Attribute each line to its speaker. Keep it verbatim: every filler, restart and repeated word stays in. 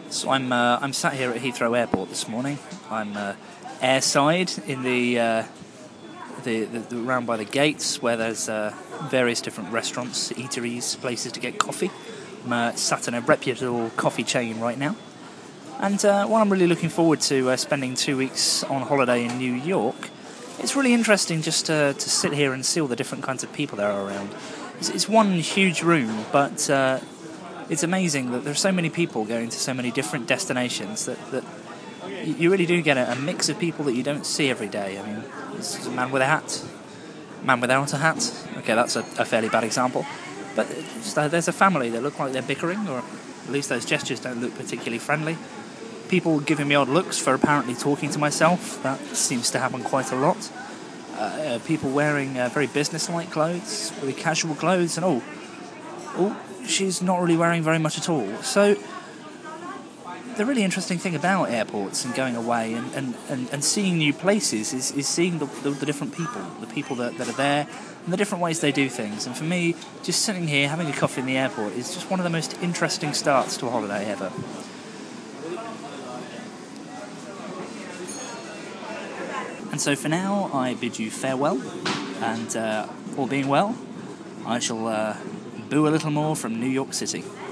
Speaker 1: So I'm uh, I'm sat here at Heathrow Airport this morning. I'm uh, airside in the, uh, the, the the round by the gates where there's uh, various different restaurants, eateries, places to get coffee. I'm uh, sat in a reputable coffee chain right now, and uh, while I'm really looking forward to uh, spending two weeks on holiday in New York, it's really interesting just to to sit here and see all the different kinds of people there are around. It's, it's one huge room, but uh, it's amazing that there are so many people going to so many different destinations that, that you really do get a, a mix of people that you don't see every day. I mean, there's a man with a hat, a man without a hat. Okay, that's a, a fairly bad example. But just, uh, there's a family that look like they're bickering, or at least those gestures don't look particularly friendly. People giving me odd looks for apparently talking to myself. That seems to happen quite a lot. Uh, uh, people wearing uh, very business-like clothes, very casual clothes, and oh, oh, she's not really wearing very much at all. So the really interesting thing about airports and going away and, and, and, and seeing new places is, is seeing the, the, the different people, the people that, that are there, and the different ways they do things. And for me, just sitting here having a coffee in the airport is just one of the most interesting starts to a holiday ever. And so for now, I bid you farewell, and uh, all being well, I shall uh, boo a little more from New York City.